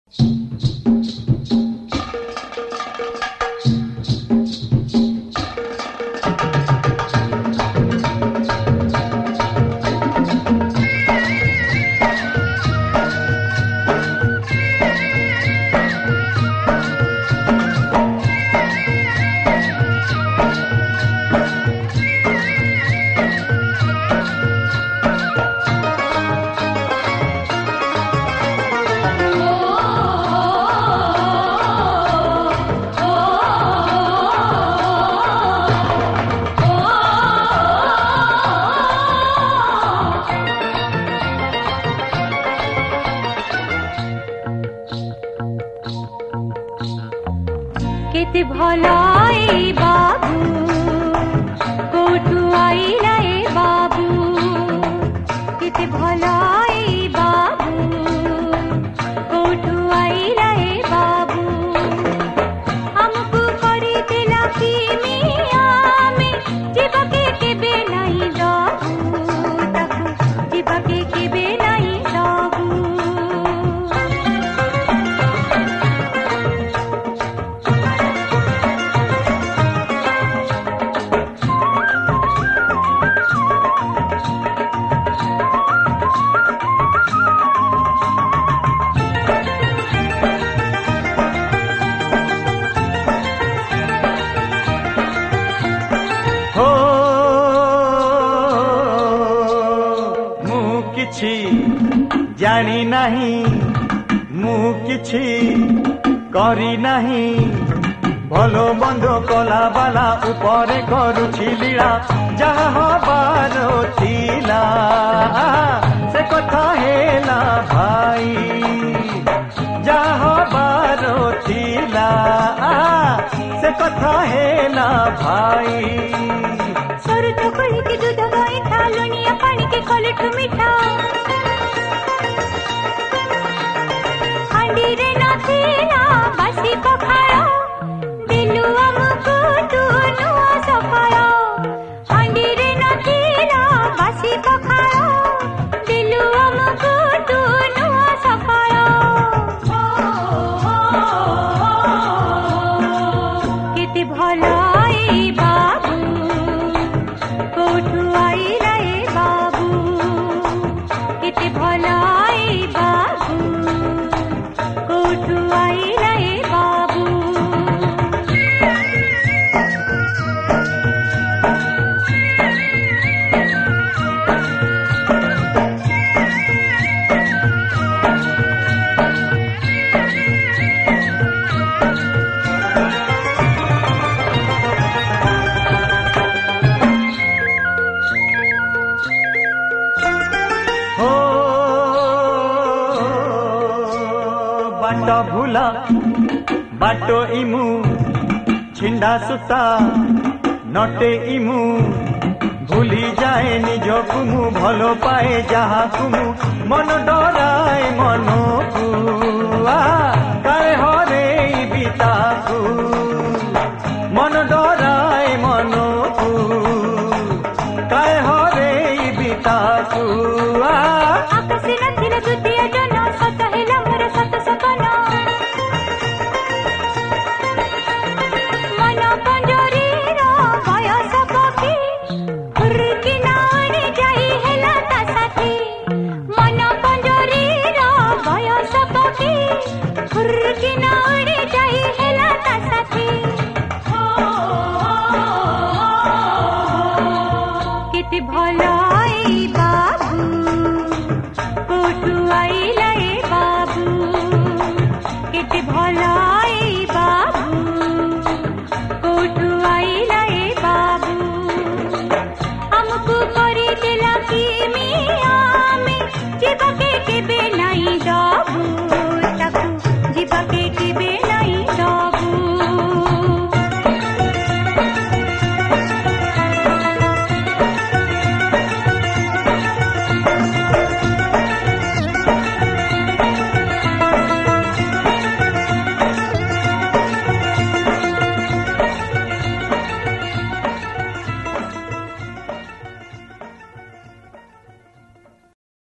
केते भलाई बाबू कोठू आइला ए बाबू केते भलाई बाबू कोठू आइला ए बाबू हमको करी दिला की मिया में जीवके केबे नहीं जाबू ताकू जीवके केबे नहीं जाबू जानी नहीं मु किछि करी नहीं भलो बंध कला बाला ऊपर करुछि लीला जहाँ हबार थिला से कथा हेला भाई जहाँ हबार थिला से कथा हेला भाई सर तो कही के दूध गई था लुनिया पानी के कलठ मीठा रे नथिला बासी पखाड़ा दिलु हमको तू नुआ सफाड़ा हांडी रे नथिला बासी पखाड़ा दिलु हमको तू नुआ सफाड़ा केते भलाई बाबू कोठू आइला ए बाबू केते भलाई बाबू कोठू आइला ए बाबू बाटो भूला बाटो इमु छिंडा सुता नटे इमु भूली जाए निज कुमु भलो पाए जहा कुमु मन डराए मनो